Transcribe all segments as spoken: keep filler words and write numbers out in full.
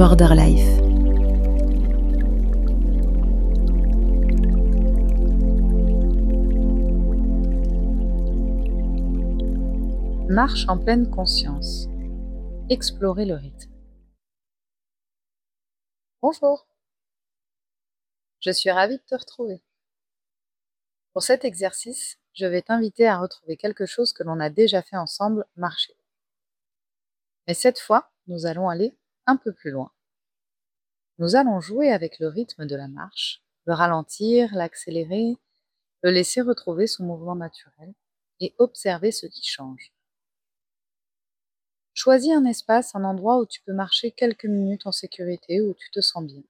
Border Life. Marche en pleine conscience. Explorer le rythme. Bonjour, je suis ravie de te retrouver. Pour cet exercice, je vais t'inviter à retrouver quelque chose que l'on a déjà fait ensemble, marcher. Mais cette fois, nous allons aller un peu plus loin. Nous allons jouer avec le rythme de la marche, le ralentir, l'accélérer, le laisser retrouver son mouvement naturel et observer ce qui change. Choisis un espace, un endroit où tu peux marcher quelques minutes en sécurité, où tu te sens bien.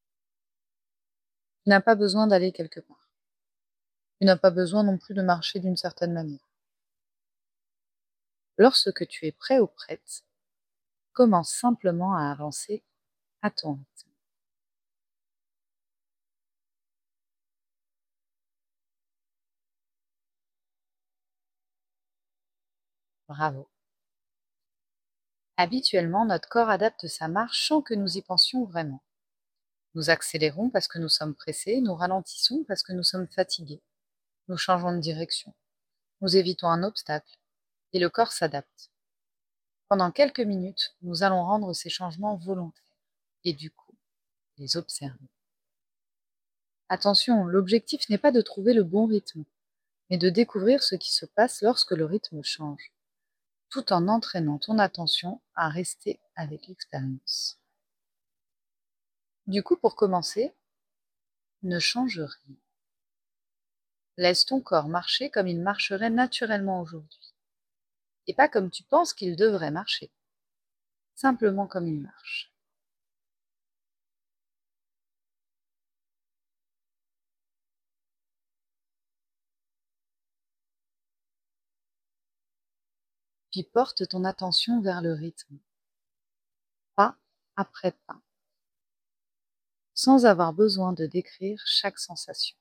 Tu n'as pas besoin d'aller quelque part. Tu n'as pas besoin non plus de marcher d'une certaine manière. Lorsque tu es prêt ou prête, commence simplement à avancer à ton rythme. Bravo. Habituellement, notre corps adapte sa marche sans que nous y pensions vraiment. Nous accélérons parce que nous sommes pressés, nous ralentissons parce que nous sommes fatigués. Nous changeons de direction, nous évitons un obstacle, et le corps s'adapte. Pendant quelques minutes, nous allons rendre ces changements volontaires, et du coup, les observer. Attention, l'objectif n'est pas de trouver le bon rythme, mais de découvrir ce qui se passe lorsque le rythme change, tout en entraînant ton attention à rester avec l'expérience. Du coup, pour commencer, ne change rien. Laisse ton corps marcher comme il marcherait naturellement aujourd'hui, et pas comme tu penses qu'il devrait marcher, simplement comme il marche. Puis porte ton attention vers le rythme, pas après pas, sans avoir besoin de décrire chaque sensation.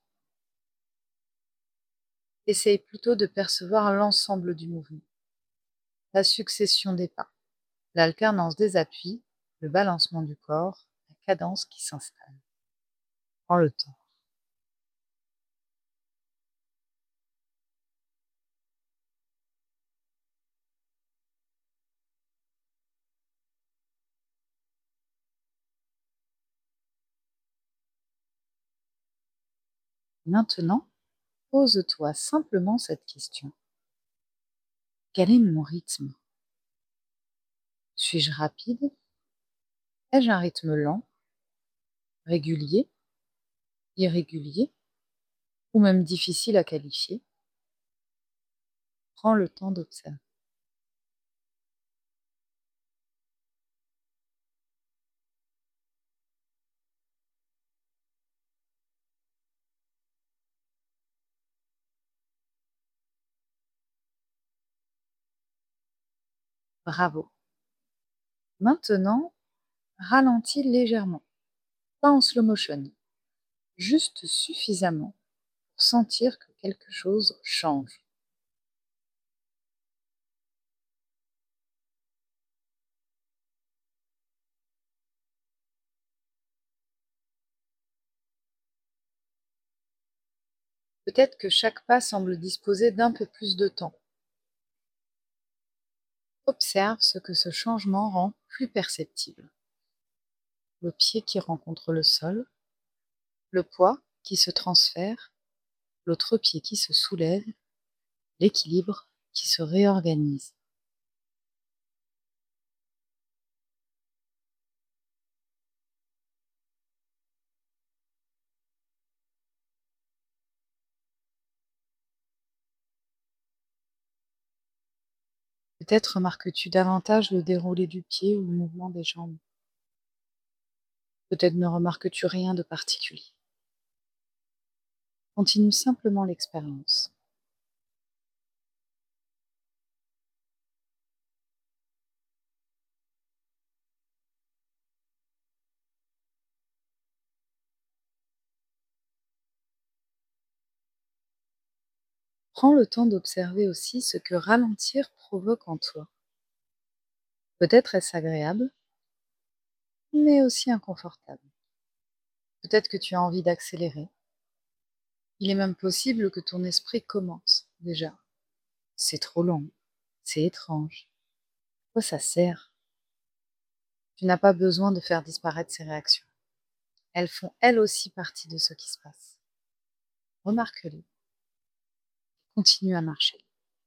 Essaye plutôt de percevoir l'ensemble du mouvement, la succession des pas, l'alternance des appuis, le balancement du corps, la cadence qui s'installe. Prends le temps. Maintenant, pose-toi simplement cette question. Quel est mon rythme? Suis-je rapide? Ai-je un rythme lent, régulier, irrégulier, ou même difficile à qualifier? Prends le temps d'observer. Bravo. Maintenant, ralentis légèrement, pas en slow motion, juste suffisamment pour sentir que quelque chose change. Peut-être que chaque pas semble disposer d'un peu plus de temps. Observe ce que ce changement rend plus perceptible. Le pied qui rencontre le sol, le poids qui se transfère, l'autre pied qui se soulève, l'équilibre qui se réorganise. Peut-être remarques-tu davantage le déroulé du pied ou le mouvement des jambes. Peut-être ne remarques-tu rien de particulier. Continue simplement l'expérience. Prends le temps d'observer aussi ce que ralentir provoque en toi. Peut-être est-ce agréable, mais aussi inconfortable. Peut-être que tu as envie d'accélérer. Il est même possible que ton esprit commence déjà. C'est trop long, c'est étrange. À quoi ça sert? Tu n'as pas besoin de faire disparaître ces réactions. Elles font elles aussi partie de ce qui se passe. Remarque-les, continue à marcher.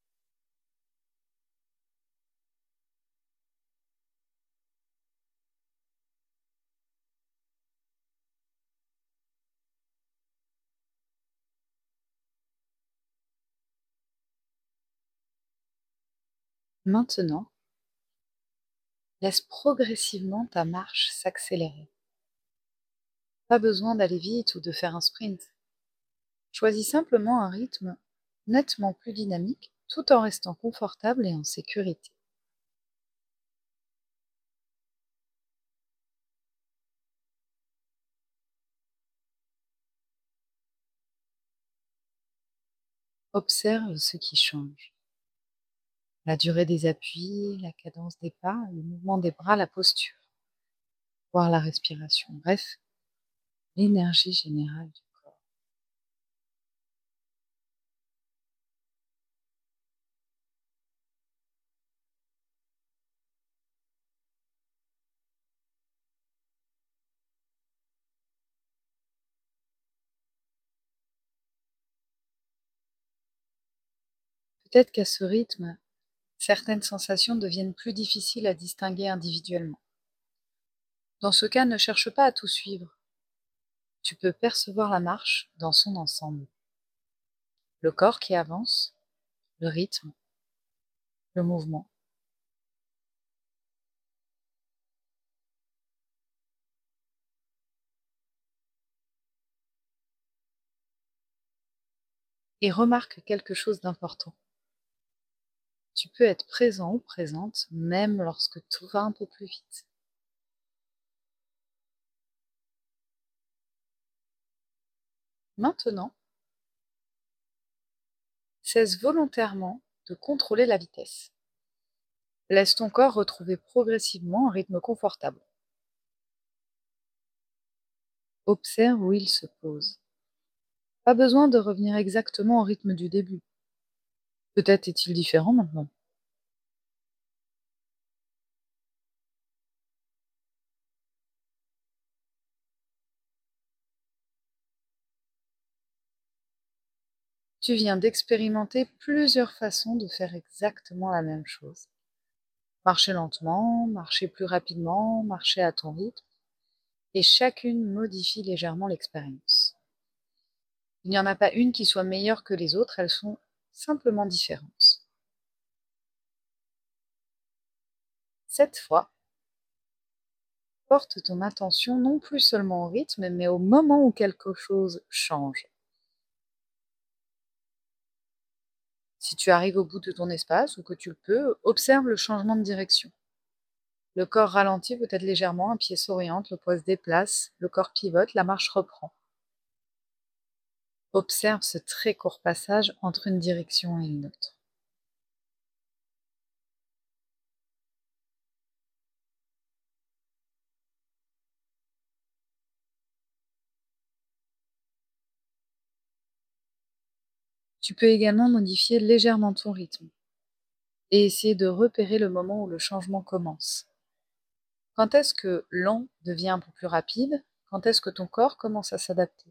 Maintenant, laisse progressivement ta marche s'accélérer. Pas besoin d'aller vite ou de faire un sprint. Choisis simplement un rythme nettement plus dynamique tout en restant confortable et en sécurité. Observe ce qui change. La durée des appuis, la cadence des pas, le mouvement des bras, la posture, voire la respiration. Bref, l'énergie générale du corps. Peut-être qu'à ce rythme, certaines sensations deviennent plus difficiles à distinguer individuellement. Dans ce cas, ne cherche pas à tout suivre. Tu peux percevoir la marche dans son ensemble. Le corps qui avance, le rythme, le mouvement. Et remarque quelque chose d'important. Tu peux être présent ou présente même lorsque tout va un peu plus vite. Maintenant, cesse volontairement de contrôler la vitesse. Laisse ton corps retrouver progressivement un rythme confortable. Observe où il se pose. Pas besoin de revenir exactement au rythme du début. Peut-être est-il différent maintenant. Tu viens d'expérimenter plusieurs façons de faire exactement la même chose. Marcher lentement, marcher plus rapidement, marcher à ton rythme, et chacune modifie légèrement l'expérience. Il n'y en a pas une qui soit meilleure que les autres, elles sont simplement différentes. Cette fois, porte ton attention non plus seulement au rythme, mais au moment où quelque chose change. Si tu arrives au bout de ton espace ou que tu le peux, observe le changement de direction. Le corps ralentit peut-être légèrement, un pied s'oriente, le poids se déplace, le corps pivote, la marche reprend. Observe ce très court passage entre une direction et une autre. Tu peux également modifier légèrement ton rythme et essayer de repérer le moment où le changement commence. Quand est-ce que lent devient un peu plus rapide? Quand est-ce que ton corps commence à s'adapter?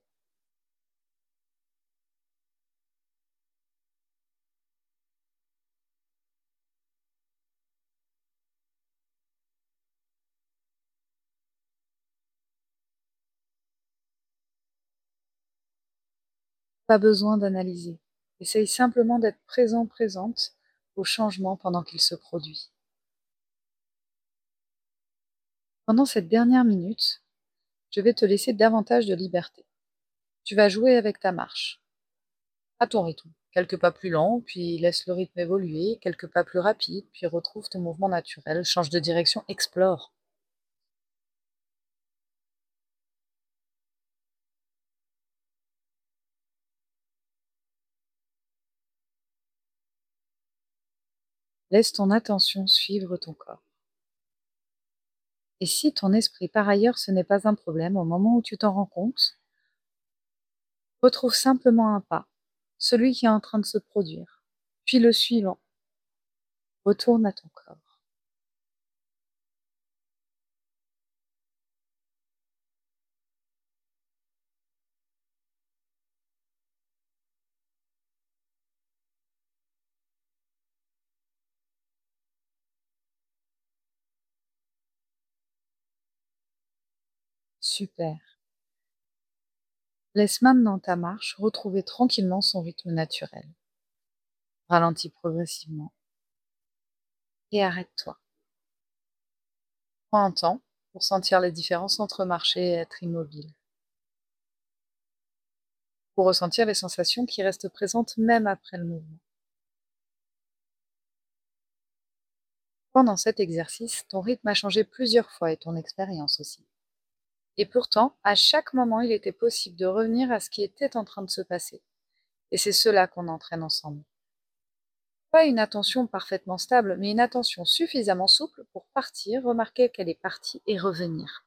Pas besoin d'analyser. Essaye simplement d'être présent, présente au changement pendant qu'il se produit. Pendant cette dernière minute, je vais te laisser davantage de liberté. Tu vas jouer avec ta marche, à ton rythme. Quelques pas plus lents, puis laisse le rythme évoluer, quelques pas plus rapides, puis retrouve ton mouvement naturel, change de direction, explore. Laisse ton attention suivre ton corps. Et si ton esprit, par ailleurs, ce n'est pas un problème, au moment où tu t'en rends compte, retrouve simplement un pas, celui qui est en train de se produire, puis le suivant. Retourne à ton corps. Super. Laisse maintenant ta marche retrouver tranquillement son rythme naturel. Ralentis progressivement et arrête-toi. Prends un temps pour sentir les différences entre marcher et être immobile. Pour ressentir les sensations qui restent présentes même après le mouvement. Pendant cet exercice, ton rythme a changé plusieurs fois et ton expérience aussi. Et pourtant, à chaque moment, il était possible de revenir à ce qui était en train de se passer. Et c'est cela qu'on entraîne ensemble. Pas une attention parfaitement stable, mais une attention suffisamment souple pour partir, remarquer qu'elle est partie et revenir.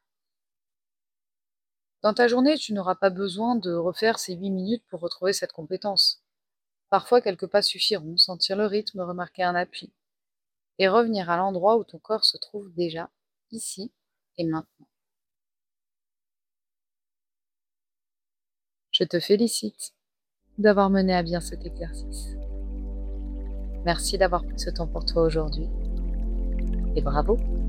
Dans ta journée, tu n'auras pas besoin de refaire ces huit minutes pour retrouver cette compétence. Parfois, quelques pas suffiront, sentir le rythme, remarquer un appui, et revenir à l'endroit où ton corps se trouve déjà, ici et maintenant. Je te félicite d'avoir mené à bien cet exercice. Merci d'avoir pris ce temps pour toi aujourd'hui, et bravo!